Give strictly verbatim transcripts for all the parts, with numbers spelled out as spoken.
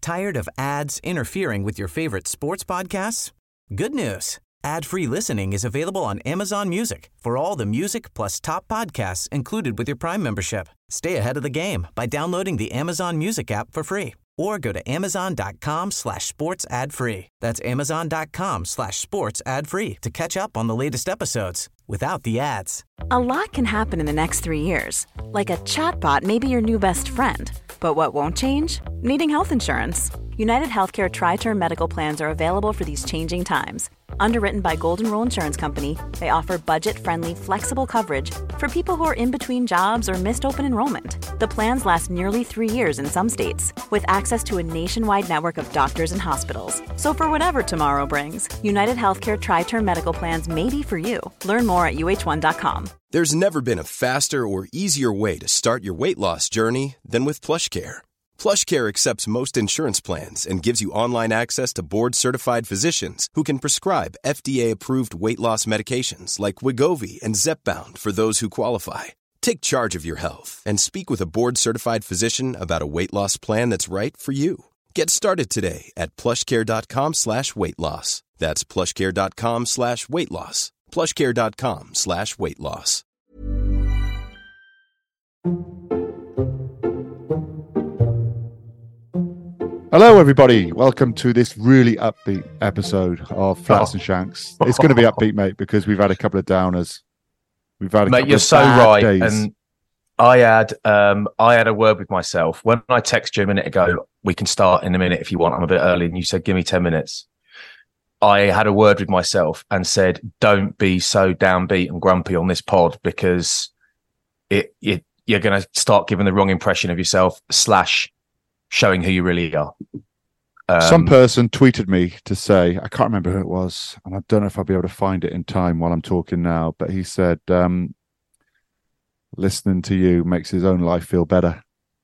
Tired of ads interfering with your favorite sports podcasts? Good news. Ad-free listening is available on Amazon Music for all the music plus top podcasts included with your Prime membership. Stay ahead of the game by downloading the Amazon Music app for free or go to amazon.com slash sports ad free. That's amazon.com slash sports ad free to catch up on the latest episodes without the ads. A lot can happen in the next three years. Like a chatbot may be your new best friend. But what won't change? Needing health insurance. United Healthcare Tri-Term Medical Plans are available for these changing times. Underwritten by Golden Rule Insurance Company, they offer budget-friendly, flexible coverage for people who are in between jobs or missed open enrollment. The plans last nearly three years in some states, with access to a nationwide network of doctors and hospitals. So for whatever tomorrow brings, United Healthcare Tri-Term Medical Plans may be for you. Learn more at U H one dot com. There's never been a faster or easier way to start your weight loss journey than with PlushCare. PlushCare accepts most insurance plans and gives you online access to board-certified physicians who can prescribe F D A-approved weight loss medications like Wegovy and Zepbound for those who qualify. Take charge of your health and speak with a board-certified physician about a weight loss plan that's right for you. Get started today at plushcare.com slash weight loss. That's plushcare.com slash weight loss. plushcare.com slash weight loss. Hello, everybody. Welcome to this really upbeat episode of Flats and Shanks. It's going to be upbeat, mate, because we've had a couple of downers. We've had a mate, couple you're of so bad right. days. And I had, um, I had a word with myself when I texted you a minute ago. We can start in a minute if you want. I'm a bit early, and you said, "Give me ten minutes." I had a word with myself and said, "Don't be so downbeat and grumpy on this pod because it, it you're going to start giving the wrong impression of yourself slash." Showing who you really are. Um, Some person tweeted me to say, I can't remember who it was, and I don't know if I'll be able to find it in time while I'm talking now, but he said, um, listening to you makes his own life feel better.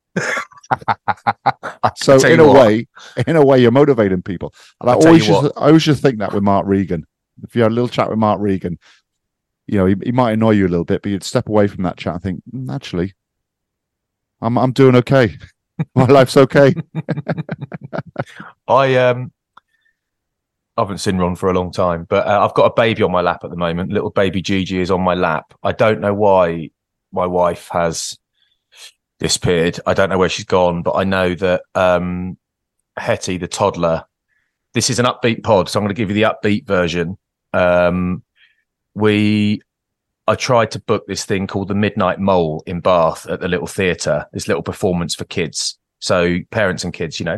So in a what. way, in a way, you're motivating people. And I always, just, I always just think that with Mark Regan. If you had a little chat with Mark Regan, you know, he, he might annoy you a little bit, but you'd step away from that chat and think, mm, actually, I'm I'm doing okay. My life's okay. I um, I haven't seen Ron for a long time, but uh, I've got a baby on my lap at the moment. Little baby Gigi is on my lap. I don't know why my wife has disappeared. I don't know where she's gone, but I know that um, Hetty, the toddler, this is an upbeat pod, so I'm going to give you the upbeat version. Um, we... I tried to book this thing called the Midnight Mole in Bath at the little theatre, this little performance for kids. So parents and kids, you know.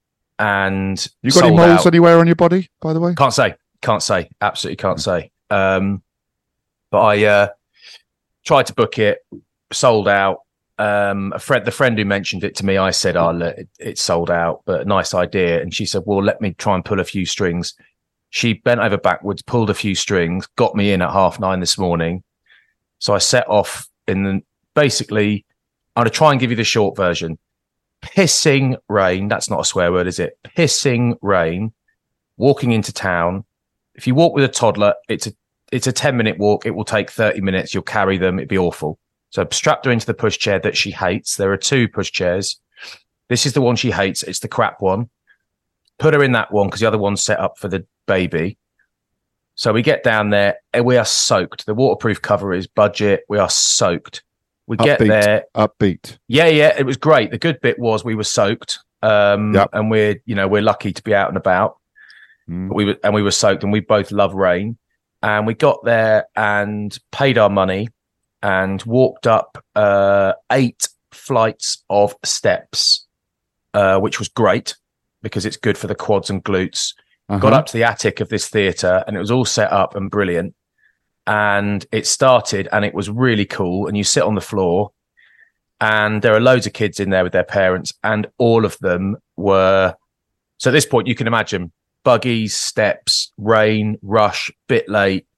And you got any moles out. Anywhere on your body, by the way? Can't say. Can't say. Absolutely can't say. Um, but I uh, tried to book it, sold out. Um, a friend, the friend who mentioned it to me, I said, oh, look, it, it's sold out, but nice idea. And she said, well, let me try and pull a few strings. She bent over backwards, pulled a few strings, got me in at half nine this morning. So I set off in the, basically, I'm going to try and give you the short version. Pissing rain. That's not a swear word, is it? Pissing rain. Walking into town. If you walk with a toddler, it's a it's a ten minute walk. It will take thirty minutes. You'll carry them. It'd be awful. So I've strapped her into the pushchair that she hates. There are two pushchairs. This is the one she hates. It's the crap one. Put her in that one because the other one's set up for the baby. So we get down there and we are soaked. The waterproof cover is budget. We are soaked. We get upbeat, there. Upbeat. Yeah, yeah. It was great. The good bit was we were soaked. Um, yep. And we're, you know, we're lucky to be out and about. Mm. We were, and we were soaked and we both love rain. And we got there and paid our money and walked up uh, eight flights of steps, uh, which was great because it's good for the quads and glutes. Uh-huh. Got up to the attic of this theatre and it was all set up and brilliant. And it started and it was really cool. And you sit on the floor and there are loads of kids in there with their parents and all of them were... So at this point, you can imagine buggies, steps, rain, rush, bit late.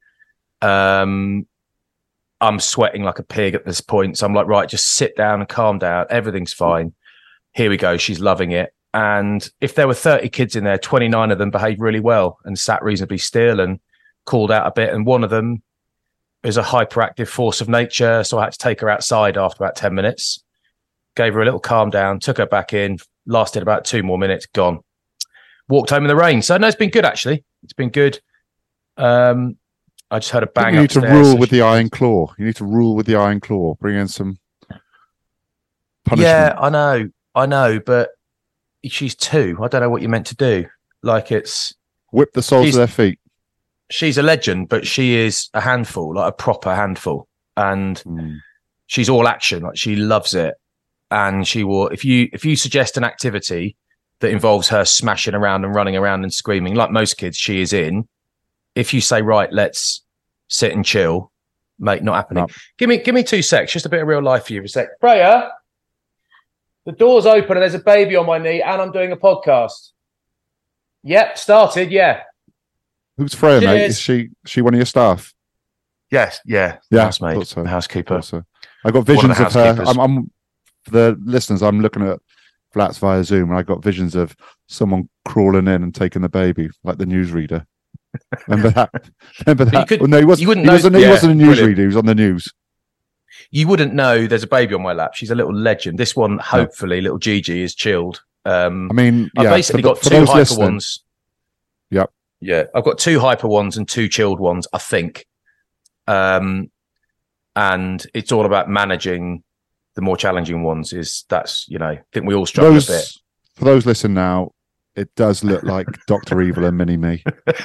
Um, I'm sweating like a pig at this point. So I'm like, right, just sit down and calm down. Everything's fine. Here we go. She's loving it. And if there were thirty kids in there, twenty-nine of them behaved really well and sat reasonably still and called out a bit. And one of them is a hyperactive force of nature. So I had to take her outside after about ten minutes, gave her a little calm down, took her back in, lasted about two more minutes, gone. Walked home in the rain. So no, it's been good actually. It's been good. Um, I just heard a bang. You need upstairs, to rule so with she... the iron claw. You need to rule with the iron claw. Bring in some punishment. Yeah, I know, I know, but she's two. I don't know what you're meant to do. Like it's whip the soles of their feet. She's a legend, but she is a handful, like a proper handful, and mm. she's all action. Like she loves it, and she will. If you if you suggest an activity that involves her smashing around and running around and screaming, like most kids, she is in. If you say, right, let's sit and chill, mate, not happening. No. Give me give me two secs, just a bit of real life for you for a sec. Freya, the door's open and there's a baby on my knee and I'm doing a podcast. Yep, started, yeah. Who's Freya, Cheers. Mate? Is she she one of your staff? Yes, yeah. Yeah, housemaid, so. the housekeeper. So. I got visions of, of her. I'm, I'm for the listeners, I'm looking at flats via Zoom and I got visions of someone crawling in and taking the baby, like the newsreader. Remember that? Remember that? Could, well, no, he wasn't. You wouldn't he, know, wasn't, he yeah, wasn't a newsreader. He was on the news. You wouldn't know there's a baby on my lap. She's a little legend. This one, hopefully, yeah. little Gigi is chilled. Um, I mean, I've yeah, basically the, got two hyper listening. ones. Yep. Yeah, I've got two hyper ones and two chilled ones, I think. Um, and it's all about managing the more challenging ones. Is that's you know, I think we all struggle those, a bit. For those listening now, it does look like Doctor Evil and Mini Me.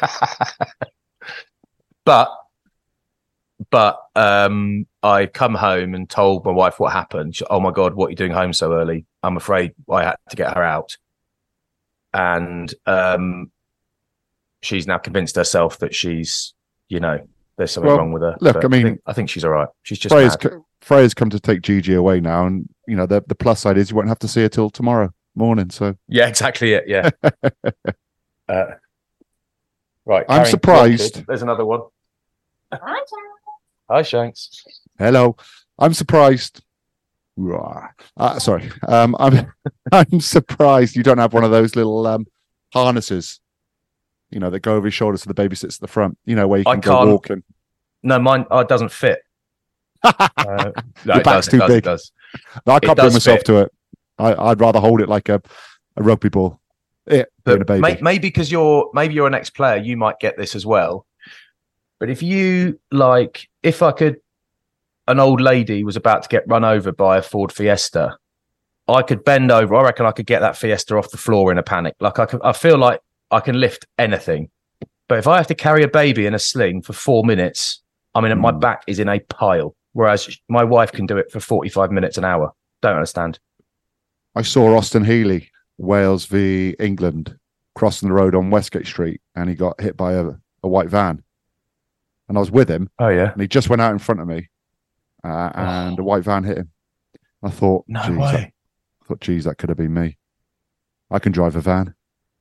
But, but um, I come home and told my wife what happened. She, oh my God, what are you doing home so early? I'm afraid I had to get her out. And um, she's now convinced herself that she's, you know, there's something well, wrong with her. Look, but I mean, I think, I think she's all right. She's just Freya's, Freya's come to take Gigi away now. And, you know, the, the plus side is you won't have to see her till tomorrow morning. So yeah, exactly it. Yeah. uh, right. I'm surprised. There's another one. Hi, Hi, Shanks. Hello. I'm surprised. Uh, sorry. Um, I'm I'm surprised you don't have one of those little um, harnesses, you know, that go over your shoulders so the baby sits at the front, you know, where you can I go can't, walking. No, mine oh, it doesn't fit. uh, no, your back's does, too it does, big. It does. No, I can't it bring myself fit. to it. I, I'd rather hold it like a, a rugby ball. It, but a baby. May, maybe because you're maybe you're an ex-player, you might get this as well. But if you like, if I could, an old lady was about to get run over by a Ford Fiesta, I could bend over. I reckon I could get that Fiesta off the floor in a panic. Like I, could, I feel like I can lift anything. But if I have to carry a baby in a sling for four minutes, I mean, mm. my back is in a pile. Whereas my wife can do it for forty-five minutes an hour. Don't understand. I saw Austin Healey, Wales v England, crossing the road on Westgate Street, and he got hit by a, a white van. And I was with him. Oh, yeah. And he just went out in front of me, uh, and oh. a white van hit him. I thought, no geez, way. That, I thought, geez, that could have been me. I can drive a van.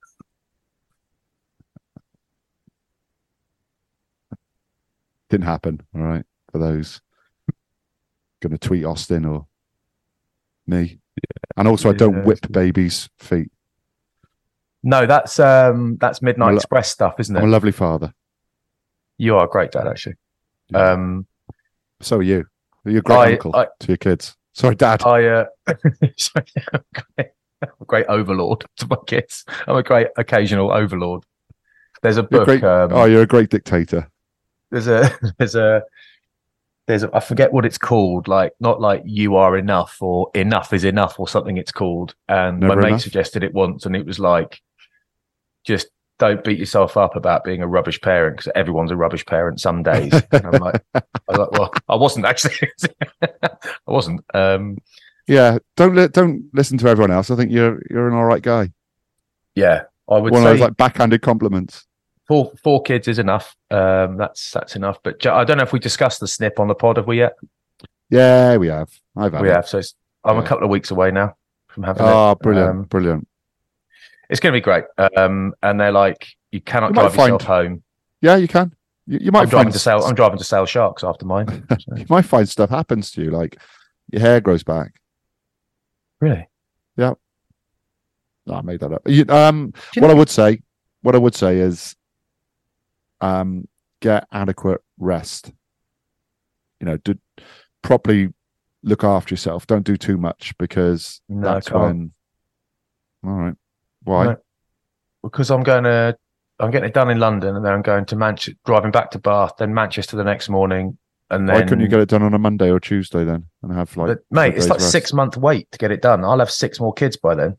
Didn't happen, all right, for those going to tweet Austin or me. Yeah. And also, I don't yeah. whip babies' feet. No, that's um, that's Midnight lo- Express stuff, isn't it? I'm a lovely father. You are a great dad, actually. Yeah. Um, so are you. You're a great I, uncle I, to your kids. Sorry, Dad. I, uh, sorry, I'm, great, I'm a great overlord to my kids. I'm a great occasional overlord. There's a book. Great, um, oh, you're a great dictator. There's a there's a there's a I forget what it's called. Like not like you are enough or enough is enough or something. It's called. And Never my mate enough. suggested it once, and it was like, just don't beat yourself up about being a rubbish parent because everyone's a rubbish parent some days. And I'm like, I was like, well, I wasn't actually. I wasn't. Um, yeah, don't li- don't listen to everyone else. I think you're you're an all right guy. Yeah, I would one say of those like backhanded compliments. Four four kids is enough. Um, that's that's enough. But I don't know if we discussed the snip on the pod. Have we yet? Yeah, we have. I've had we it. have. So it's, I'm yeah. a couple of weeks away now from having oh, it. Oh, brilliant, um, brilliant. It's going to be great. Um, and they're like, you cannot you drive find, yourself home. Yeah, you can. You, you might I'm find driving to sell. I'm driving to sell sharks after mine. So. You might find stuff happens to you, like your hair grows back. Really? Yeah. No, I made that up. You, um, what know? I would say, what I would say is, um, get adequate rest. You know, do properly look after yourself. Don't do too much because no, that's when All right. Why? No, because I'm going to, I'm getting it done in London, and then I'm going to Manchester, driving back to Bath, then Manchester the next morning, and then. Why couldn't you get it done on a Monday or Tuesday then, and have like? But, mate, it's like rest? six month wait to get it done. I'll have six more kids by then.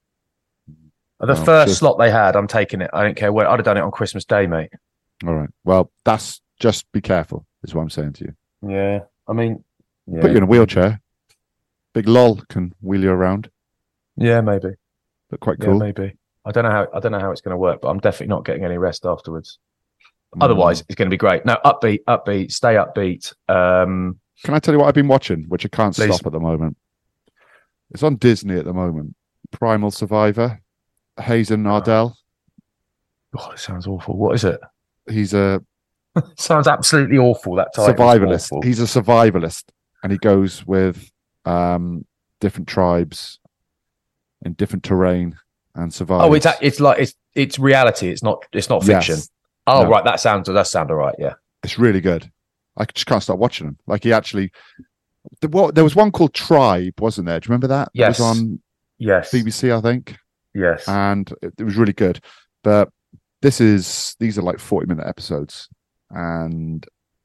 The oh, first just... slot they had, I'm taking it. I don't care where. I'd have done it on Christmas Day, mate. All right. Well, that's just be careful, is what I'm saying to you. Yeah. I mean, yeah. Put you in a wheelchair. Big lol can wheel you around. Yeah, maybe. But quite cool. Yeah, maybe. I don't know how. I don't know how it's going to work, but I'm definitely not getting any rest afterwards. Mm. Otherwise, it's going to be great. No, upbeat, upbeat, stay upbeat. Um, Can I tell you what I've been watching, which I can't please. stop at the moment? It's on Disney at the moment. Primal Survivor. Hazen Nardell. Oh, it sounds awful. What is it? He's a sounds absolutely awful. That title. Survivalist. Awful. He's a survivalist, and he goes with um, different tribes in different terrain and survives. Oh, it's it's like it's it's reality. It's not it's not fiction. Yes. Oh, no. right. That sounds that sound all right. Yeah, it's really good. I just can't stop watching him. Like he actually, the, what, there was one called Tribe, wasn't there? Do you remember that? Yes. It was on yes B B C, I think. Yes, and it, it was really good. But this is these are like forty minute episodes, and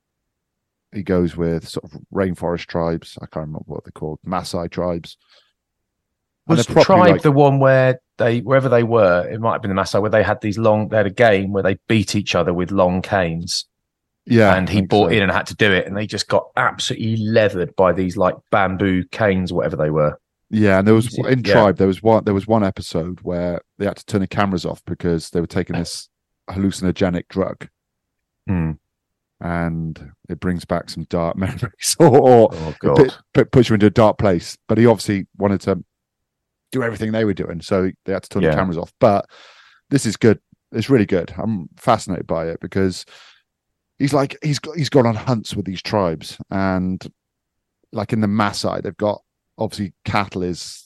he goes with sort of rainforest tribes. I can't remember what they're called, Maasai tribes. Was the tribe like, the one where they, wherever they were, it might have been the Maasai, where they had these long, they had a game where they beat each other with long canes. Yeah, and he bought so. in and had to do it, and they just got absolutely leathered by these like bamboo canes, whatever they were. Yeah, and there was in yeah. Tribe there was one there was one episode where they had to turn the cameras off because they were taking this hallucinogenic drug, mm. and it brings back some dark memories, or, or oh, God. It puts you into a dark place. But he obviously wanted to do everything they were doing, so they had to turn yeah. the cameras off. But this is good; it's really good. I'm fascinated by it because he's like he's got, he's gone on hunts with these tribes, and like in the Maasai, they've got. Obviously, cattle is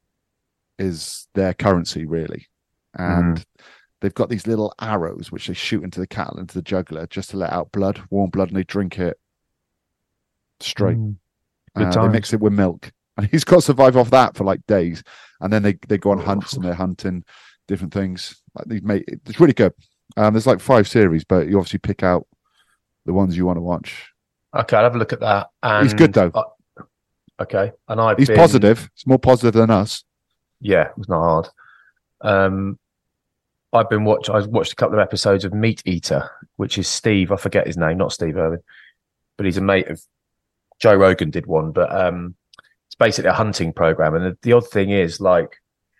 is their currency, really, and mm. they've got these little arrows which they shoot into the cattle, into the jugular, just to let out blood, warm blood, and they drink it straight. Mm. Uh, they mix it with milk, and he's got to survive off that for like days. And then they, they go on hunts and they're hunting different things. Like they make it's really good. Um, there's like five series, but you obviously pick out the ones you want to watch. Okay, I'll have a look at that. And he's good though. I- Okay, and I he's been... positive. It's more positive than us. Yeah, it's not hard. Um, I've been watch. I watched a couple of episodes of Meat Eater, which is Steve. I forget his name, not Steve Irwin, but he's a mate of Joe Rogan. Did one, but um, it's basically a hunting program. And the, the odd thing is, like,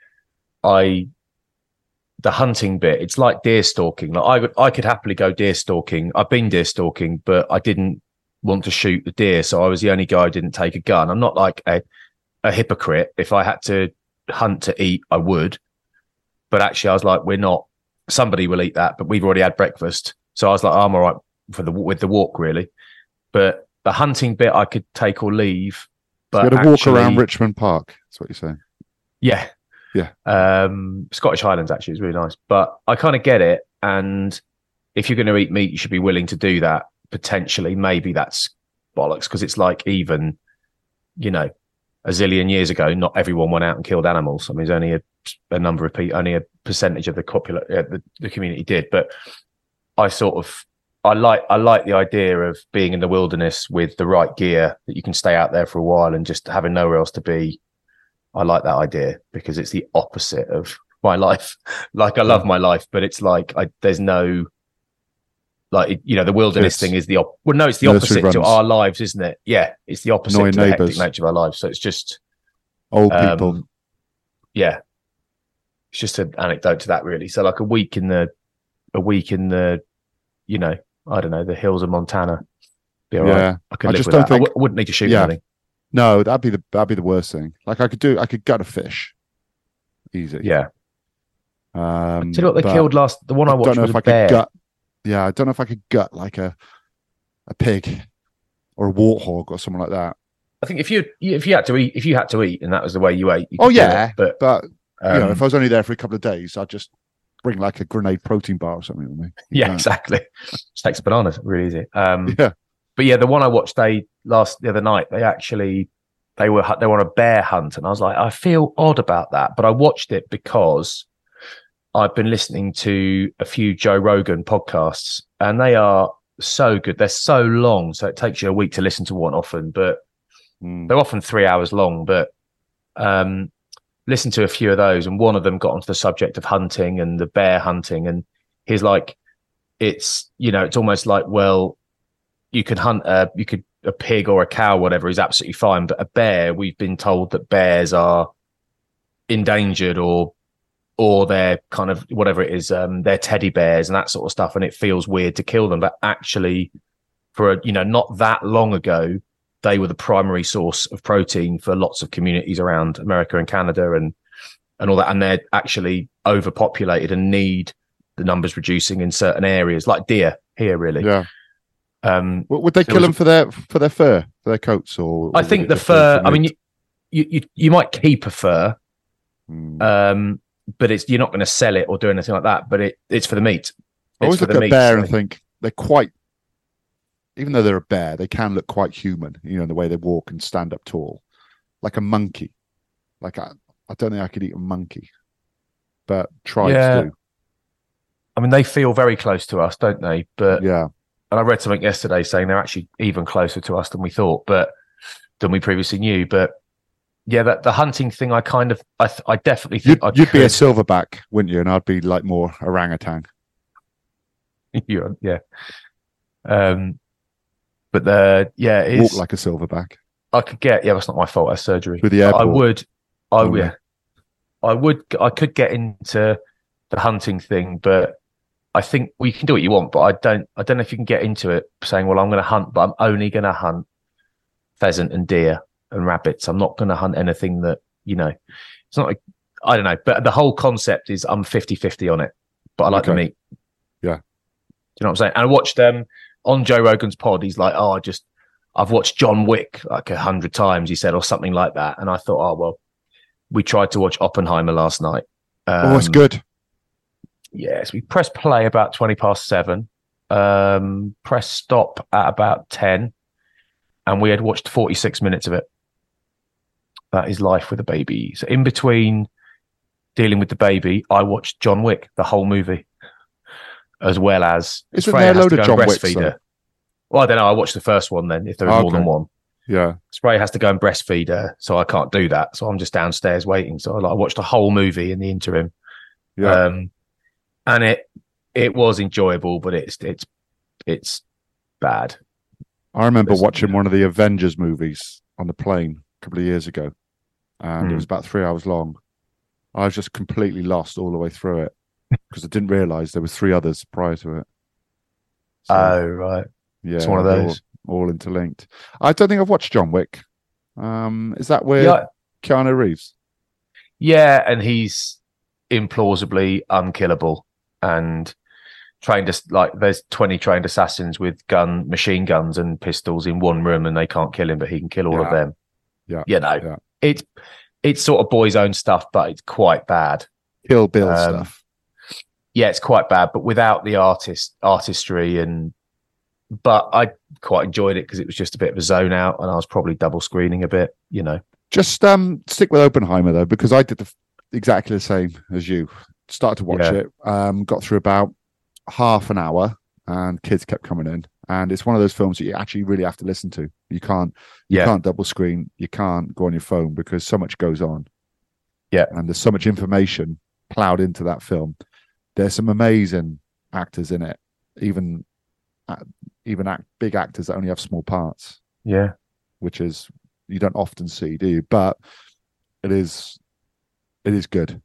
I the hunting bit. It's like deer stalking. Like I would, I could happily go deer stalking. I've been deer stalking, but I didn't want to shoot the deer, so I was the only guy who didn't take a gun. I'm not like a, a hypocrite. If I had to hunt to eat, I would. But actually, I was like, we're not. Somebody will eat that, but we've already had breakfast. So I was like, oh, I'm all right for the with the walk, really. But the hunting bit, I could take or leave. But so you had a actually, walk around Richmond Park. That's what you're saying. Yeah, yeah. Um, Scottish Highlands actually is really nice, but I kind of get it. And if you're going to eat meat, you should be willing to do that. Potentially, maybe that's bollocks because it's like even, you know, a zillion years ago, not everyone went out and killed animals. I mean, there's only a, a number of people, only a percentage of the popular uh, the, the community did. But I sort of, I like, I like the idea of being in the wilderness with the right gear that you can stay out there for a while and just having nowhere else to be. I like that idea because it's the opposite of my life. Like I love my life, but it's like I, there's no. Like, you know, the wilderness it's, thing is the op- well, no, it's the opposite runs. to our lives, isn't it? Yeah, it's the opposite Annoying to the neighbours. Hectic nature of our lives. So it's just old um, people. Yeah, it's just an anecdote to that, really. So like a week in the, a week in the, you know, I don't know, the hills of Montana. Be all yeah, right. I could I live just with don't that. Think, I w- wouldn't need to shoot yeah. anything. No, that'd be the that'd be the worst thing. Like I could do, I could gut a fish, easy. Yeah. Um, Tell you what they killed last. The one I, I watched don't know was if a I bear. Could gut, Yeah, I don't know if I could gut like a a pig or a warthog or something like that. I think if you if you had to eat if you had to eat and that was the way you ate. You oh yeah, it, but but um, you know, if I was only there for a couple of days, I'd just bring like a grenade protein bar or something with me. Yeah, know? exactly. Just takes bananas, really easy. Um, yeah, but yeah, the one I watched they last the other night, they actually they were they were on a bear hunt, and I was like, I feel odd about that, but I watched it because I've been listening to a few Joe Rogan podcasts, and they are so good. They're so long, so it takes you a week to listen to one often, but mm. they're often three hours long. But um, listen to a few of those, and one of them got onto the subject of hunting and the bear hunting, and he's like, it's, you know, it's almost like, well, you can hunt a, you could a pig or a cow, whatever, is absolutely fine, but a bear, we've been told that bears are endangered or or they're kind of whatever it is, um, they're teddy bears and that sort of stuff, and it feels weird to kill them. But actually, for a, you know, not that long ago, they were the primary source of protein for lots of communities around America and Canada and and all that, and they're actually overpopulated and need the numbers reducing in certain areas, like deer here, really. Yeah. Um, would they kill was, them for their for their fur, for their coats, or? I think the fur. I mean, you, you you might keep a fur. Hmm. Um, but it's you're not going to sell it or do anything like that. But it it's for the meat. It's I always look at a bear and think they're quite, even though they're a bear, they can look quite human. You know, the way they walk and stand up tall, like a monkey. Like I, I don't think I could eat a monkey, but tribes yeah. do. I mean, they feel very close to us, don't they? But yeah. And I read something yesterday saying they're actually even closer to us than we thought, but than we previously knew. But yeah, that the hunting thing, I kind of, I, th- I definitely think you'd, you'd be a silverback, wouldn't you? And I'd be like more orangutan. yeah, yeah. Um, but the yeah, it walk is, like a silverback. I could get yeah, that's not my fault. That's surgery. With the airport. I would, I oh, would, yeah. I would, I could get into the hunting thing, but I think well, you can do what you want. But I don't, I don't know if you can get into it saying, well, I'm going to hunt, but I'm only going to hunt pheasant and deer and rabbits. I'm not going to hunt anything that, you know, it's not like, I don't know, but the whole concept is I'm fifty-fifty on it, but I like okay. the meat. Yeah. Do you know what I'm saying? And I watched um on Joe Rogan's pod, he's like, oh, I just, I've watched John Wick like a hundred times, he said, or something like that. And I thought, oh, well, we tried to watch Oppenheimer last night. Um, oh, it's good. Yes, we pressed play about twenty past seven, um, press stop at about ten, and we had watched forty-six minutes of it. That is life with a baby. So in between dealing with the baby, I watched John Wick, the whole movie, as well as Isn't Freya there a load of John Wick? Well, I don't know. I watched the first one then, if there was okay. more than one. Yeah. Spray has to go and breastfeed her, so I can't do that. So I'm just downstairs waiting. So I, like, I watched the whole movie in the interim. Yeah. Um, and it it was enjoyable, but it's it's it's bad. I remember it's, watching one of the Avengers movies on the plane a couple of years ago, and hmm. it was about three hours long. I was just completely lost all the way through it because I didn't realize there was three others prior to it. So, oh right, yeah, it's one of those all, all interlinked. I don't think I've watched John Wick. Um, is that where yeah. Keanu Reeves? Yeah, and he's implausibly unkillable and trained as like there's twenty trained assassins with gun machine guns and pistols in one room, and they can't kill him, but he can kill all yeah. of them. Yeah, you know, yeah. it's it's sort of boys' own stuff, but it's quite bad. Kill Bill um, stuff. Yeah, it's quite bad, but without the artist artistry and. But I quite enjoyed it because it was just a bit of a zone out, and I was probably double screening a bit, you know. Just um, stick with Oppenheimer though, because I did the, exactly the same as you. Started to watch yeah. it, um, got through about half an hour, and kids kept coming in. And it's one of those films that you actually really have to listen to. You can't, you yeah. can't double screen. You can't go on your phone because so much goes on. Yeah, and there's so much information plowed into that film. There's some amazing actors in it, even. Even act, big actors that only have small parts. Yeah. Which is, you don't often see, do you? But it is, it is good.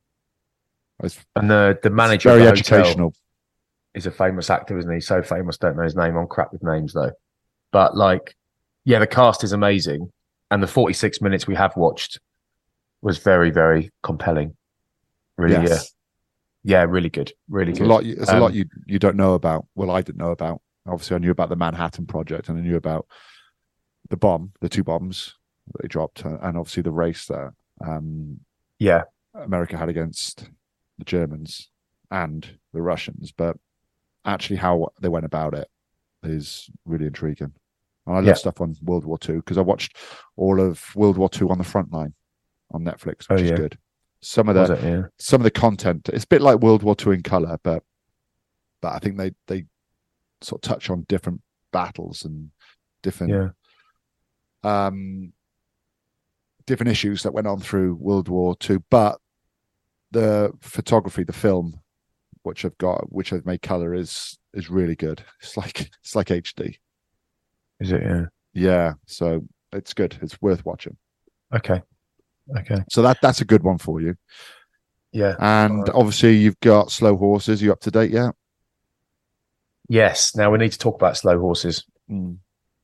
It's, and the, the manager very of the educational. Is a famous actor, isn't he? So famous, don't know his name. I'm crap with names though. But like, yeah, the cast is amazing. And the forty-six minutes we have watched was very, very compelling. Really, yes. yeah. Yeah, really good. Really there's good. A lot, there's um, a lot you, you don't know about. Well, I didn't know about. Obviously, I knew about the Manhattan Project, and I knew about the bomb, the two bombs that they dropped, and obviously the race that um, yeah, America had against the Germans and the Russians. But actually, how they went about it is really intriguing. And I love yeah. stuff on World War Two because I watched all of World War Two on the front line on Netflix, which oh, yeah. is good. Some of the it, yeah. some of the content, it's a bit like World War Two in color, but but I think they they sort of touch on different battles and different yeah. um different issues that went on through World War Two. But the photography, the film, which I've got, which I've made color, is is really good. It's like it's like H D. Is it? Yeah. Yeah. So it's good. It's worth watching. Okay. Okay. So that that's a good one for you. Yeah. And right. obviously you've got Slow Horses. Are you up to date yet? Yes. Now we need to talk about Slow Horses. Mm.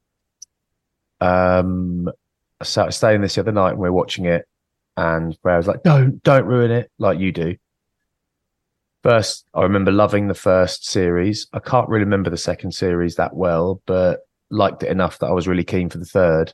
Um, I started staying this the other night and we were watching it, and Freya was like, "Don't, don't ruin it like you do." First, I remember loving the first series. I can't really remember the second series that well, but liked it enough that I was really keen for the third.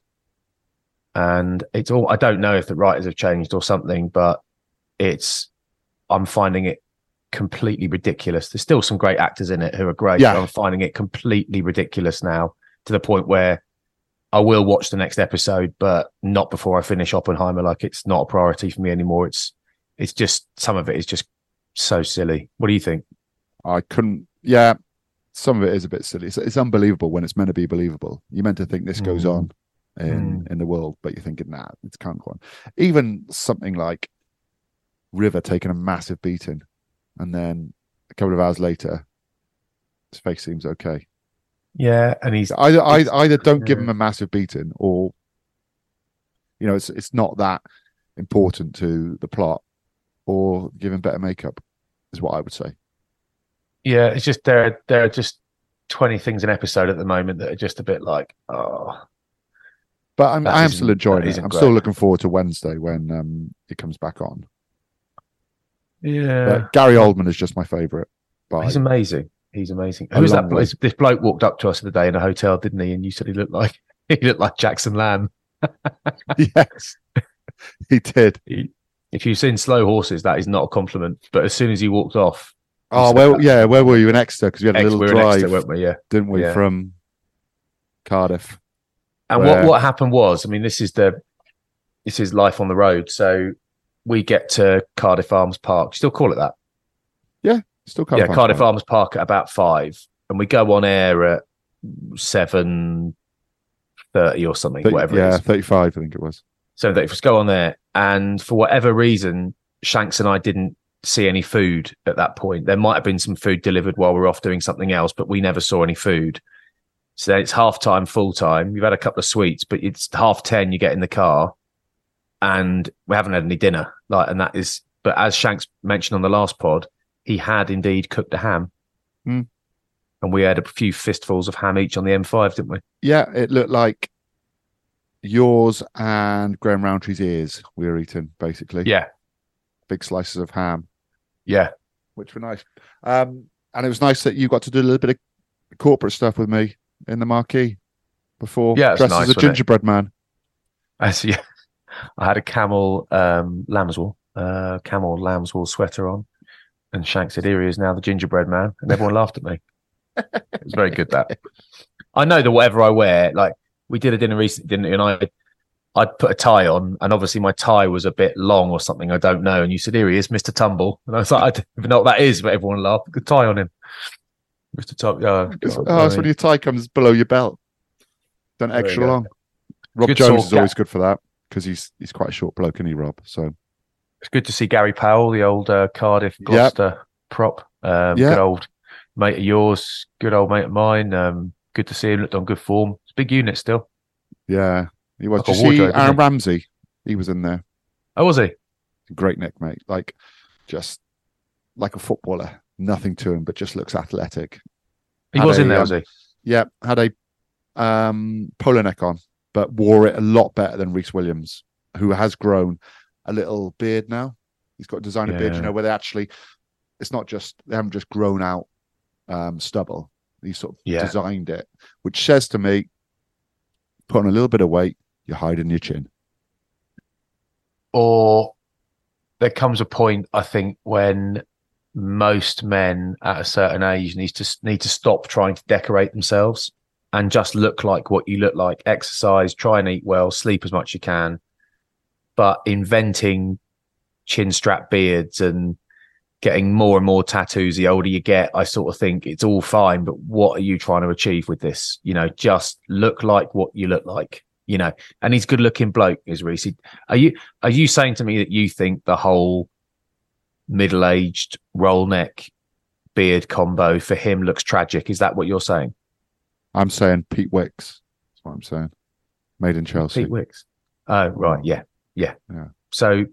And it's all, I don't know if the writers have changed or something, but it's, I'm finding it completely ridiculous. There's still some great actors in it who are great, yeah. but I'm finding it completely ridiculous now, to the point where I will watch the next episode, but not before I finish Oppenheimer. Like, it's not a priority for me anymore. It's, it's just, some of it is just so silly. What do you think? I couldn't, yeah, some of it is a bit silly. It's, it's unbelievable when it's meant to be believable. You're meant to think this goes mm. on in mm. in the world, but you're thinking, nah, it can't go on. Even something like River taking a massive beating, and then a couple of hours later, his face seems okay. Yeah, and he's either either, either don't yeah. give him a massive beating, or you know, it's it's not that important to the plot, or give him better makeup, is what I would say. Yeah, it's just there. There are just twenty things an episode at the moment that are just a bit like, oh. But I'm I am still enjoying it. I'm great. Still looking forward to Wednesday when um, it comes back on. Yeah, but Gary Oldman is just my favourite. He's amazing. He's amazing. Who was that? Way. This bloke walked up to us the other day in a hotel, didn't he? And you said he looked like he looked like Jackson Lamb. Yes, he did. He, if you've seen Slow Horses, that is not a compliment. But as soon as he walked off, oh well, yeah. Where were you in Exeter? Because we had a little we drive, Exeter, weren't we? Yeah, didn't we, yeah. from Cardiff? And where... what what happened was, I mean, this is the this is life on the road. So we get to Cardiff Arms Park. Still call it that? Yeah, still Cardiff. Yeah, Arms Cardiff Park. Arms Park at about five, and we go on air at seven thirty or something. thirty, whatever. Yeah, it is. thirty-five. I think it was. So that if we go on there, and for whatever reason, Shanks and I didn't see any food at that point. There might have been some food delivered while we we're off doing something else, but we never saw any food. So then it's half time, full time. You've had a couple of sweets, but it's half ten. You get in the car, and we haven't had any dinner. Like, and that is. But as Shanks mentioned on the last pod, he had indeed cooked a ham, mm. and we had a few fistfuls of ham each on the M five, didn't we? Yeah, it looked like yours and Graham Roundtree's ears we were eating, basically. Yeah, big slices of ham. Yeah, which were nice. Um, and it was nice that you got to do a little bit of corporate stuff with me in the marquee before. Yeah, dressed nice, as a gingerbread it? man. I see. Yeah. I had a camel um, lambswool, uh, camel lambswool sweater on, and Shanks said, "Here he is now, the gingerbread man," and everyone laughed at me. It was very good. That I know that whatever I wear, like we did a dinner recently, didn't we? And I, I'd put a tie on, and obviously my tie was a bit long or something. I don't know. And you said, "Here he is, Mister Tumble," and I was like, "I don't even know what that is," but everyone laughed. Good tie on him. Mister Top, oh, it's, oh, it's when your tie comes below your belt, done extra long. Rob good Jones is always good for that because he's he's quite a short bloke, isn't he, Rob? So it's good to see Gary Powell, the old uh, Cardiff Gloucester yep. prop, um, yep. good old mate of yours, good old mate of mine. Um, good to see him. Looked on good form. It's a big unit still. Yeah, he was. Like Did you see Aaron Ramsey? He was in there. Oh, was he? Great neck, mate. Like just like a footballer. Nothing to him, but just looks athletic. He had was a, in there, um, was he? Yeah, had a um, polo neck on, but wore it a lot better than Rhys Williams, who has grown a little beard now. He's got a designer yeah. beard, you know, where they actually, it's not just, they haven't just grown out um, stubble. He sort of yeah. designed it, which says to me, put on a little bit of weight, you're hiding your chin. Or there comes a point, I think, when most men at a certain age need to need to stop trying to decorate themselves and just look like what you look like. Exercise, try and eat well, sleep as much as you can. But inventing chin strap beards and getting more and more tattoos the older you get, I sort of think it's all fine, but what are you trying to achieve with this? You know, just look like what you look like, you know. And he's a good looking bloke, is Reece. Are you are you saying to me that you think the whole middle-aged roll neck beard combo for him looks tragic? Is that what you're saying? I'm saying Pete Wicks. That's what I'm saying. Made in Chelsea. Pete Wicks. Oh, right. Yeah. Yeah. Yeah. So,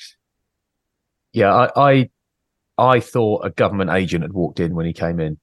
yeah, I, I I thought a government agent had walked in when he came in.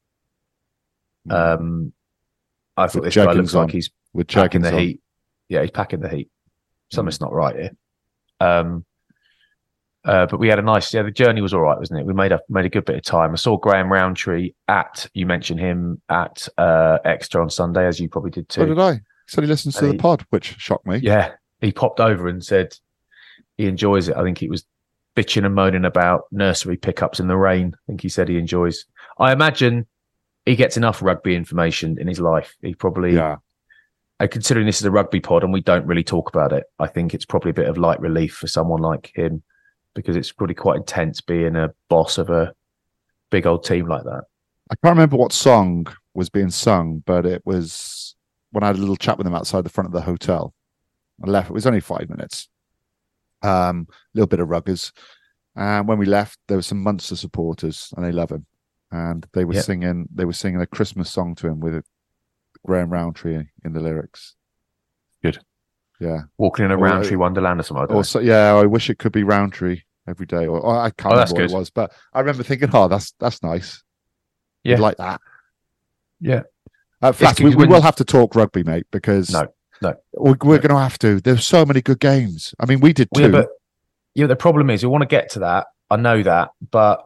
Um, I thought With this guy jeggings looks on. like he's With packing the jeggings on. heat. Yeah, he's packing the heat. Something's not right here. Um, uh, but we had a nice, yeah, the journey was all right, wasn't it? We made a made a good bit of time. I saw Graham Roundtree at, you mentioned him, at uh, Exeter on Sunday, as you probably did too. So did I. He said he listens to And the he- pod, which shocked me. Yeah, he popped over and said he enjoys it. I think he was bitching and moaning about nursery pickups in the rain. I think he said he enjoys. I imagine he gets enough rugby information in his life. He probably, Yeah. uh, considering this is a rugby pod and we don't really talk about it, I think it's probably a bit of light relief for someone like him, because it's probably quite intense being a boss of a big old team like that. I can't remember what song was being sung, but it was when I had a little chat with him outside the front of the hotel. I left. It was only five minutes. Um, a little bit of ruggers. And when we left, there were some Munster supporters, and they love him. And they were Yep. singing. They were singing a Christmas song to him with Graham Roundtree in the lyrics. Good. Yeah. Walking in a Or, Roundtree uh, Wonderland or something like that. Also, yeah, I wish it could be Roundtree every day. Or, or I can't Oh, that's remember what good. it was, but I remember thinking, "Oh, that's that's nice. Yeah. You'd like that." Yeah. Uh, Flats, we, because we when- will have to talk rugby, mate, because No, no. we're, we're going to have to. There's so many good games. I mean, we did Well, too. yeah, but yeah, the problem is we want to get to that. I know that, but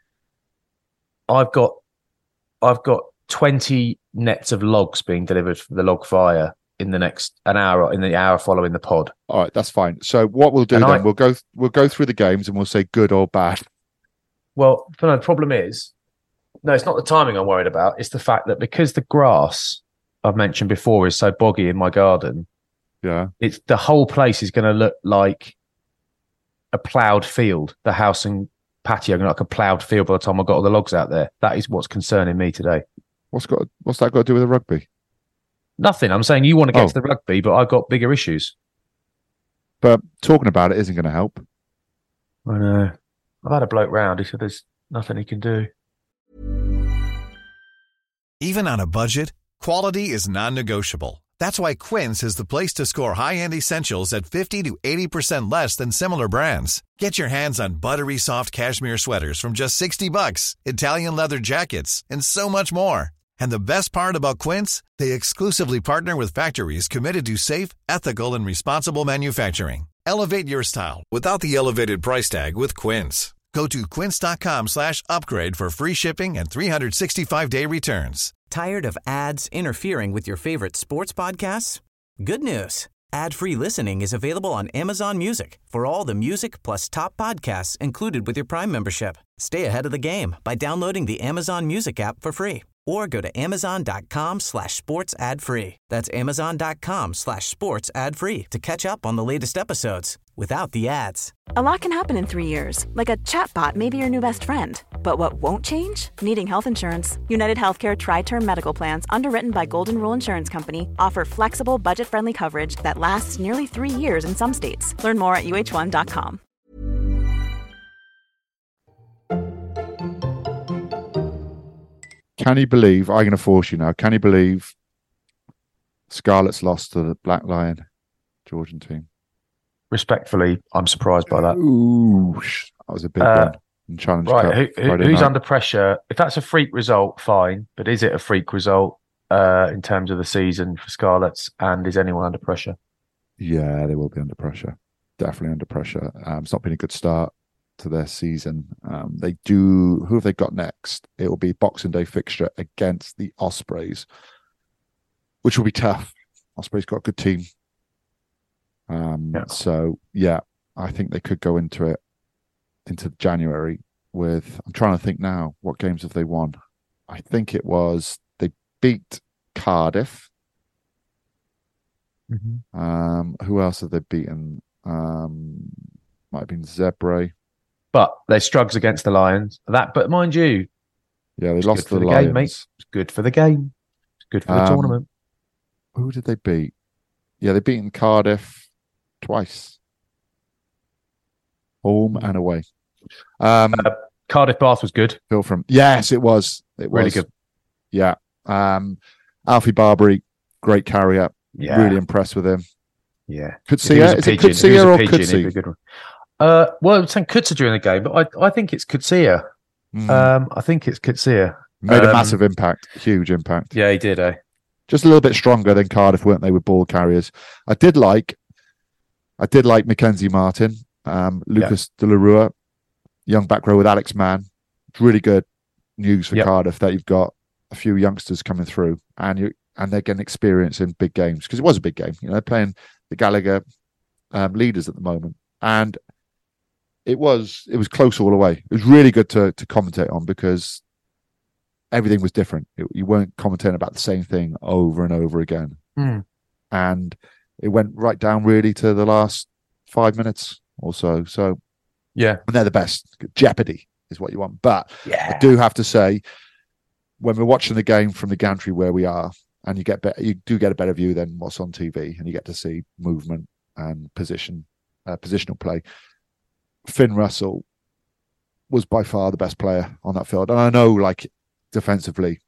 I've got I've got twenty nets of logs being delivered from the log fire in the next an hour in the hour following the pod. All right, that's fine. So what we'll do And then, I- we'll go we'll go through the games and we'll say good or bad. Well, no, the problem is, no, it's not the timing I'm worried about. It's the fact that because the grass I've mentioned before is so boggy in my garden, Yeah. it's the whole place is going to look like a ploughed field. The house and patio are going to look like a ploughed field by the time I got all the logs out there. That is what's concerning me today. What's got what's that got to do with the rugby? Nothing. I'm saying you want to get Oh. to the rugby, but I've got bigger issues. But talking about it isn't going to help. I know. I've had a bloke round. He said there's nothing he can do. Even on a budget, quality is non-negotiable. That's why Quince is the place to score high-end essentials at fifty to eighty percent less than similar brands. Get your hands on buttery soft cashmere sweaters from just sixty bucks, Italian leather jackets, and so much more. And the best part about Quince, they exclusively partner with factories committed to safe, ethical, and responsible manufacturing. Elevate your style without the elevated price tag with Quince. Go to quince.com slash upgrade for free shipping and three sixty-five day returns. Tired of ads interfering with your favorite sports podcasts? Good news. Ad-free listening is available on Amazon Music for all the music plus top podcasts included with your Prime membership. Stay ahead of the game by downloading the Amazon Music app for free or go to amazon.com slash sports ad free. That's amazon.com slash sports ad free to catch up on the latest episodes without the ads. A lot can happen in three years, like a chatbot may be your new best friend. But what won't change? Needing health insurance. United Healthcare Tri-Term Medical Plans, underwritten by Golden Rule Insurance Company, offer flexible, budget-friendly coverage that lasts nearly three years in some states. Learn more at U H one dot com. Can you believe, I'm going to force you now, can you believe Scarlet's lost to the Black Lion Georgian team? Respectfully, I'm surprised by that. Ooh, that was a big Uh, one. In Challenge Right, Cup, who, who, Friday who's night. under pressure? If that's a freak result, fine. But is it a freak result uh, in terms of the season for Scarlets? And is anyone under pressure? Yeah, they will be under pressure. Definitely under pressure. Um, it's not been a good start to their season. Um, they do. Who have they got next? It will be Boxing Day fixture against the Ospreys, which will be tough. Ospreys got a good team. Um, Yeah. So yeah, I think they could go into it into January with. I'm trying to think now. What games have they won? I think it was they beat Cardiff Mm-hmm. Um, who else have they beaten? Um, might have been Zebre. But they struggles against the Lions. That, but mind you, yeah, they lost to the, the Lions. Game, mate. It's good for the game. It's good for the um, tournament. Who did they beat? Yeah, they beaten Cardiff twice, home and away. Um, uh, Cardiff Bath was good. Phil from yes, it was. It was really good. Yeah. Um, Alfie Barbary, great carrier. Yeah. Really impressed with him. Yeah. Kutsia? Is it Kutsia or Kutsi? Uh, well, I'm saying Kutsia during the game, but I, I think it's Kutsia. Mm. Um, I think it's Kutsia. Made um, a massive impact, huge impact. Yeah, he did, eh? Just a little bit stronger than Cardiff, weren't they, with ball carriers? I did like, I did like Mackenzie Martin, um, Lucas yeah. De La Rua, young back row with Alex Mann. It's really good news for yep. Cardiff that you've got a few youngsters coming through, and you and they're getting experience in big games, because it was a big game. You know, they're playing the Gallagher um, leaders at the moment, and it was it was close all the way. It was really good to to commentate on, because everything was different. It, you weren't commentating about the same thing over and over again, mm. and it went right down really to the last five minutes or so. So yeah, and they're the best. Jeopardy is what you want. But yeah. I do have to say, when we're watching the game from the gantry where we are, and you get be- you do get a better view than what's on T V, and you get to see movement and position, uh, positional play. Finn Russell was by far the best player on that field, and I know, like, defensively,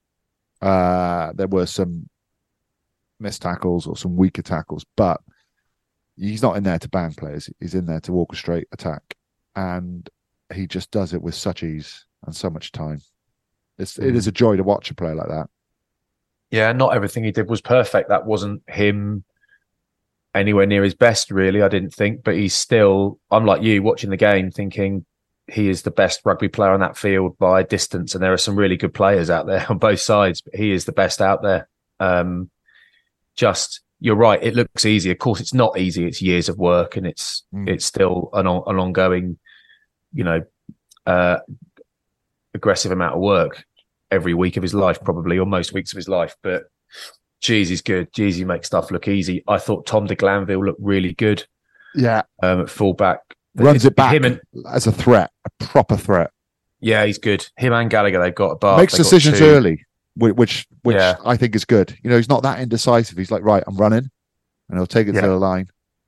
uh, there were some missed tackles or some weaker tackles, but he's not in there to bang players. He's in there to orchestrate attack, and he just does it with such ease and so much time. It's mm. it is a joy to watch a player like that. Yeah, not everything he did was perfect. That wasn't him anywhere near his best, really, I didn't think. But he's still, I'm like you, watching the game, thinking he is the best rugby player on that field by a distance. And there are some really good players out there on both sides, but he is the best out there. Um, just, you're right, it looks easy. Of course, it's not easy. It's years of work, and it's mm. it's still an, an ongoing, you know, uh, aggressive amount of work every week of his life, probably, or most weeks of his life. But geez, he's good. Geez, he makes stuff look easy. I thought Tom de Glanville looked really good. Yeah. Um, at fullback. Runs it back and, as a threat, a proper threat. Yeah, he's good. Him and Gallagher, they've got a bar. Makes decisions early, which which yeah. I think is good. You know, he's not that indecisive. He's like, right, I'm running, and he'll take it yeah. to the line.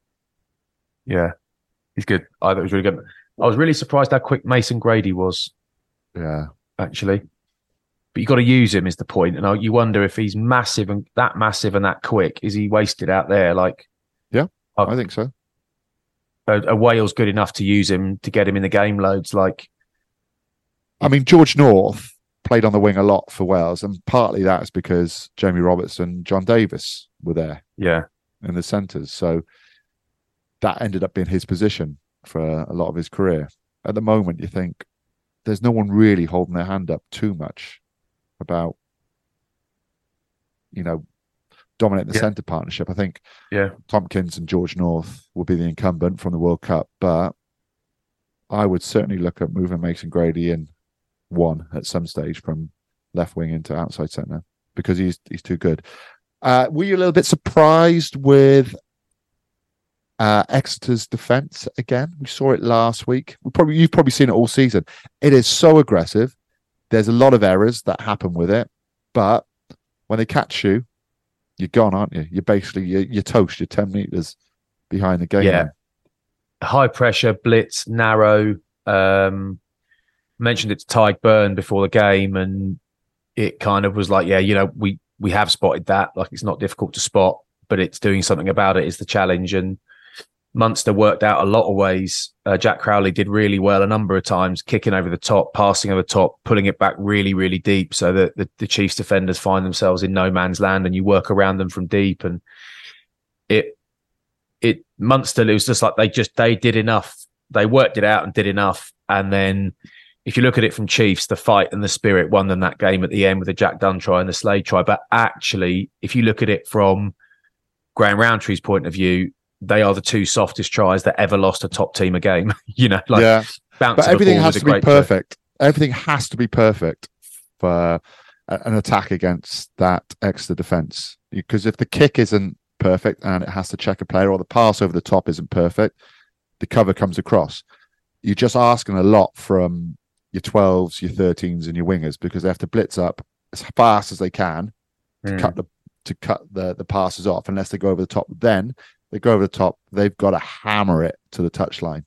Yeah, he's good. I thought it was really good. I was really surprised how quick Mason Grady was. Yeah. Actually. But you've got to use him is the point. And you wonder if he's massive and that massive and that quick, is he wasted out there? Like, yeah, uh, I think so. A, a Wales good enough to use him to get him in the game loads. Like, I mean, George North played on the wing a lot for Wales, and partly that's because Jamie Roberts and John Davis were there. Yeah, in the centres. So that ended up being his position for a lot of his career. At the moment, you think there's no one really holding their hand up too much about, you know, dominating the yeah. centre partnership. I think yeah. Tompkins and George North will be the incumbent from the World Cup, but I would certainly look at moving Mason Grady in one at some stage from left wing into outside centre, because he's he's too good. Uh, were you a little bit surprised with uh, Exeter's defence again? We saw it last week. We probably you've probably seen it all season. It is so aggressive. There's a lot of errors that happen with it, but when they catch you, you're gone, aren't you? You're basically you're, you're toast. You're ten meters behind the game. Yeah, line. High pressure, blitz, narrow. Um, mentioned it to Tyke Byrne before the game, and it kind of was like, yeah, you know, we we have spotted that. Like, it's not difficult to spot, but it's doing something about it is the challenge. And Munster worked out a lot of ways. Uh, Jack Crowley did really well a number of times, kicking over the top, passing over the top, pulling it back really, really deep, so that the, the Chiefs defenders find themselves in no man's land, and you work around them from deep. And it, it Munster, it was just like they just they did enough. They worked it out and did enough. And then, if you look at it from Chiefs, the fight and the spirit won them that game at the end with the Jack Dunn try and the Slade try. But actually, if you look at it from Graham Roundtree's point of view, they are the two softest tries that ever lost a top team a game. you know, like yeah. But everything has to be perfect. Play. Everything has to be perfect for an attack against that Exeter defence. Because if the kick isn't perfect and it has to check a player, or the pass over the top isn't perfect, the cover comes across. You're just asking a lot from your twelves, your thirteens, and your wingers, because they have to blitz up as fast as they can to mm. cut the to cut the, the passes off. Unless they go over the top, then they go over the top. They've got to hammer it to the touchline,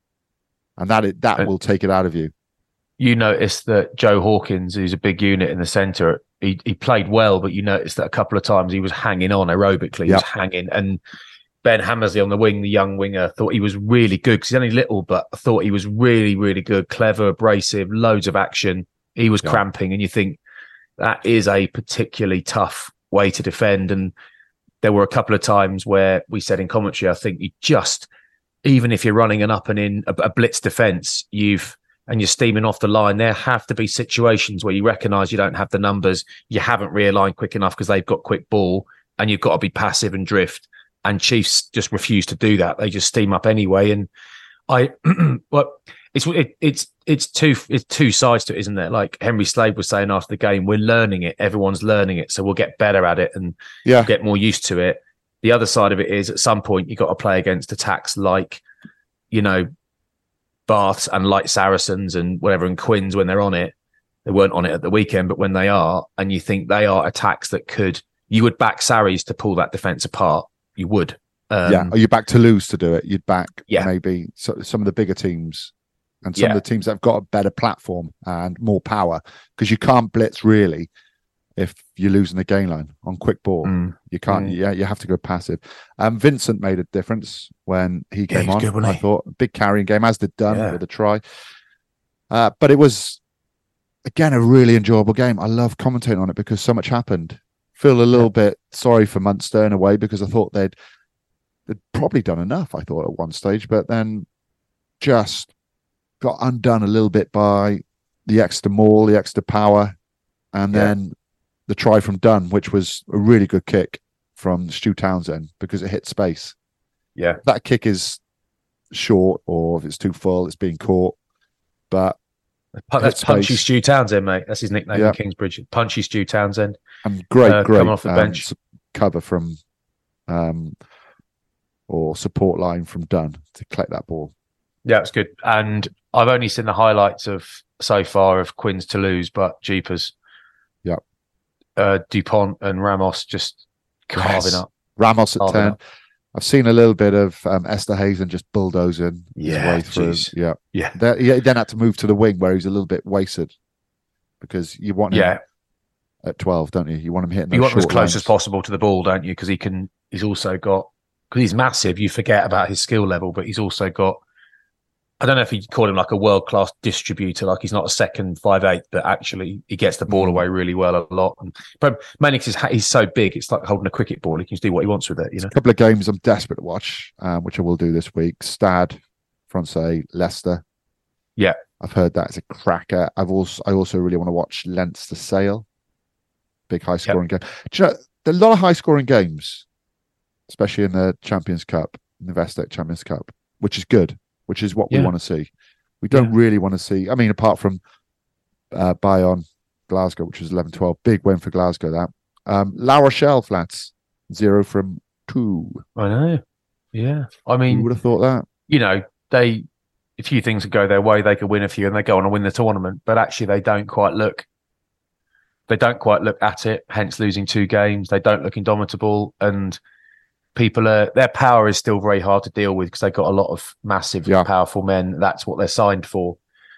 and that it, that uh, will take it out of you. You noticed that Joe Hawkins, who's a big unit in the centre, he he played well, but you noticed that a couple of times he was hanging on aerobically. He yep. was hanging, and Ben Hammersley on the wing, the young winger, thought he was really good because he's only little, but I thought he was really, really good, clever, abrasive, loads of action. He was yeah. cramping, and you think that is a particularly tough way to defend. And there were a couple of times where we said in commentary, I think you just, even if you're running an up and in a, a blitz defence, you've and you're steaming off the line, there have to be situations where you recognise you don't have the numbers, you haven't realigned quick enough because they've got quick ball, and you've got to be passive and drift. And Chiefs just refuse to do that. They just steam up anyway. And I, well, it's it, it's it's two it's two sides to it, isn't there? Like Henry Slade was saying after the game, we're learning it. Everyone's learning it, so we'll get better at it and yeah. we'll get more used to it. The other side of it is, at some point, you got to play against attacks like, you know, Baths and like Saracens and whatever, and Quins when they're on it. They weren't on it at the weekend, but when they are, and you think they are attacks that could, you would back Sarries to pull that defence apart. You would. Um, yeah. Or you back Toulouse to do it. You'd back yeah. maybe so, some of the bigger teams and some yeah. of the teams that have got a better platform and more power, because you can't blitz really if you're losing the gain line on quick ball. Mm. You can't. Mm. Yeah, you have to go passive. Um, Vincent made a difference when he came yeah, he on. good, I he? thought big carrying game, as did Dunn yeah. with a try. Uh, but it was again a really enjoyable game. I love commentating on it because so much happened. Feel a little bit sorry for Munster in a way, because I thought they'd they'd probably done enough, I thought, at one stage, but then just got undone a little bit by the extra maul, the extra power, and yeah. then the try from Dunn, which was a really good kick from Stu Townsend because it hit space. Yeah. That kick is short, or if it's too full, it's being caught. But that's Punchy Stu Townsend, mate. That's his nickname yeah. in Kingsbridge. Punchy Stu Townsend. And great, uh, great coming off the um, bench. cover from um, or support line from Dunn to collect that ball. Yeah, it's good. And I've only seen the highlights of so far of Quins Toulouse, but Jeepers. Yeah. Uh, Dupont and Ramos just carving yes. up. Ramos at carving ten. Up. I've seen a little bit of um, Esther Hazen just bulldozing yeah, his way through. Geez. Yeah, yeah. There, he then had to move to the wing where he's a little bit wasted, because you want him yeah. at twelve, don't you? You want him hitting. Those you want him as close lines. as possible to the ball, don't you? Because he can. He's also got, because he's massive. You forget about his skill level, but he's also got, I don't know if you'd call him like a world-class distributor, like he's not a second five eight, but actually he gets the ball away really well a lot. And, but mainly because he's so big, it's like holding a cricket ball. He can just do what he wants with it, you know? A couple of games I'm desperate to watch, um, which I will do this week. Stade, Francais, Leicester. Yeah. I've heard that is a cracker. I've also I also really want to watch Leinster Sale. Big high-scoring yep. game. Do you know, there are a lot of high-scoring games, especially in the Champions Cup, in the Investec Champions Cup, which is good. Which is what yeah. we want to see. We don't yeah. really want to see. I mean, apart from uh, Bayonne, Glasgow, which was eleven twelve, big win for Glasgow. That um, La Rochelle flats zero from two. I know. Yeah, I mean, who would have thought that? You know, they a few things would go their way. They could win a few, and they go on and win the tournament. But actually, they don't quite look. They don't quite look at it. Hence, losing two games. They don't look indomitable, and people are, their power is still very hard to deal with because they've got a lot of massive, yeah. powerful men. That's what they're signed for.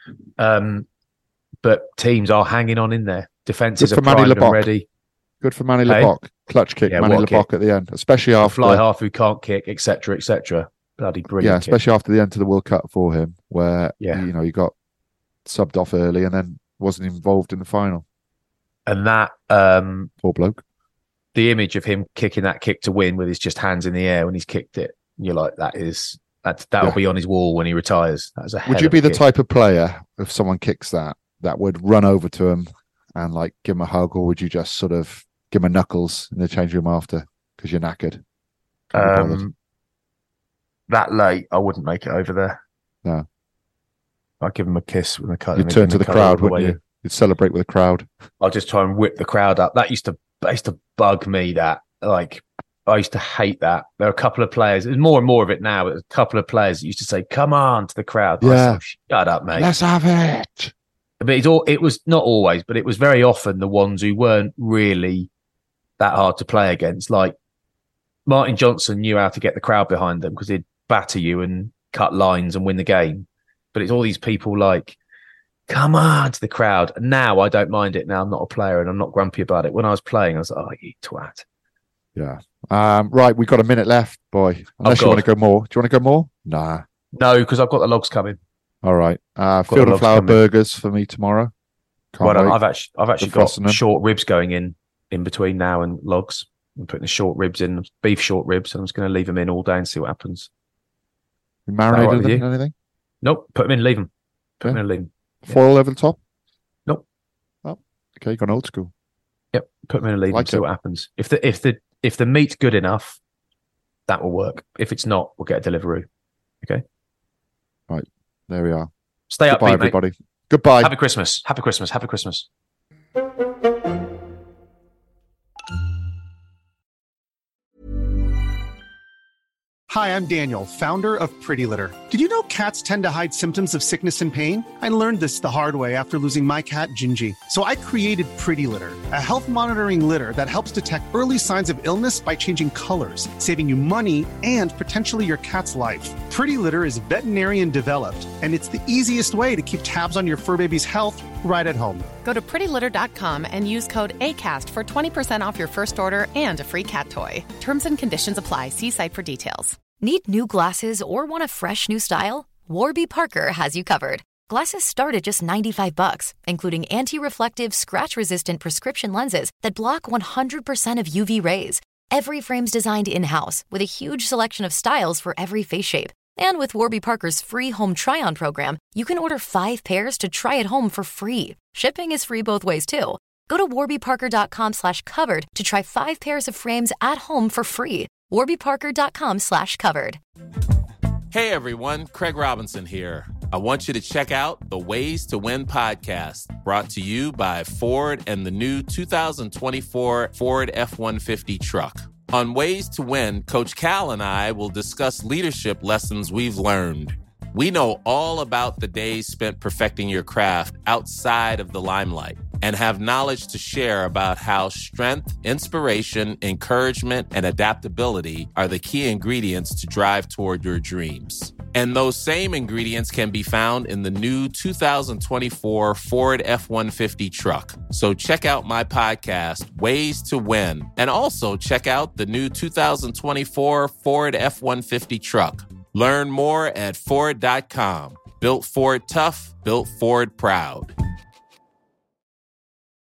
Um, but teams are hanging on in there. Defenses are primed and ready. Good for Manny hey? Lebock. Clutch kick, yeah, Manny Lebock at the end, especially after fly half who can't kick, et cetera, et cetera. Bloody brilliant. Yeah, especially kick. After the end of the World Cup for him, where yeah. you know he got subbed off early and then wasn't involved in the final. And that um, poor bloke. The image of him kicking that kick to win with his just hands in the air when he's kicked it, you're like, that is that that'll yeah. be on his wall when he retires. That's a would you be the kick. type of player, if someone kicks that, that would run over to him and like give him a hug, or would you just sort of give him a knuckles in the change room after because you're knackered? Um, that late, I wouldn't make it over there. No, I'd give him a kiss with a cut. You'd turn to the crowd, wouldn't you? You'd celebrate with the crowd. I'll just try and whip the crowd up. That used to that used to bug me. That like I used to hate that. There are a couple of players, there's more and more of it now, but a couple of players that used to say, come on, to the crowd. Yeah. Said, shut up, mate. Let's have it. But it's all, it was not always, but it was very often the ones who weren't really that hard to play against. Like Martin Johnson knew how to get the crowd behind them because he'd batter you and cut lines and win the game. But it's all these people like, come on, to the crowd. And now I don't mind it. Now I'm not a player and I'm not grumpy about it. When I was playing, I was like, oh, you twat. Yeah. Um, right, we've got a minute left, boy. Unless oh, you want to go more. Do you want to go more? Nah. No, because I've got the logs coming. All right. Uh, Field and Flower coming. Burgers for me tomorrow. Can't well, I've actually, I've actually got short ribs going in in between now and logs. I'm putting the short ribs in, beef short ribs, and I'm just going to leave them in all day and see what happens. You marinated right them in anything? Nope. Put them in, leave them. Put yeah. them in and leave them. Foil yeah. over the top? Nope. Oh, okay. Gone old school. Yep. Put them in and leave like them. See what happens. If the if the if the meat's good enough, that will work. If it's not, we'll get a Deliveroo. Okay. Right. There we are. Stay up, everybody. Mate. Goodbye. Happy Christmas. Happy Christmas. Happy Christmas. Hi, I'm Daniel, founder of Pretty Litter. Did you know cats tend to hide symptoms of sickness and pain? I learned this the hard way after losing my cat, Gingy. So I created Pretty Litter, a health monitoring litter that helps detect early signs of illness by changing colors, saving you money and potentially your cat's life. Pretty Litter is veterinarian developed, and it's the easiest way to keep tabs on your fur baby's health right at home. Go to pretty litter dot com and use code ACAST for twenty percent off your first order and a free cat toy. Terms and conditions apply. See site for details. Need new glasses or want a fresh new style? Warby Parker has you covered. Glasses start at just ninety-five bucks, including anti-reflective, scratch-resistant prescription lenses that block one hundred percent of U V rays. Every frame's designed in-house with a huge selection of styles for every face shape. And with Warby Parker's free home try-on program, you can order five pairs to try at home for free. Shipping is free both ways, too. Go to warby parker dot com slash covered to try five pairs of frames at home for free. warby parker dot com slash covered. Hey, everyone. Craig Robinson here. I want you to check out the Ways to Win podcast, brought to you by Ford and the new two thousand twenty-four Ford F one fifty truck. On Ways to Win, Coach Cal and I will discuss leadership lessons we've learned. We know all about the days spent perfecting your craft outside of the limelight and have knowledge to share about how strength, inspiration, encouragement, and adaptability are the key ingredients to drive toward your dreams. And those same ingredients can be found in the new two thousand twenty-four Ford F one fifty truck. So check out my podcast, Ways to Win, and also check out the new two thousand twenty-four Ford F one fifty truck. Learn more at Ford dot com. Built Ford tough, built Ford proud.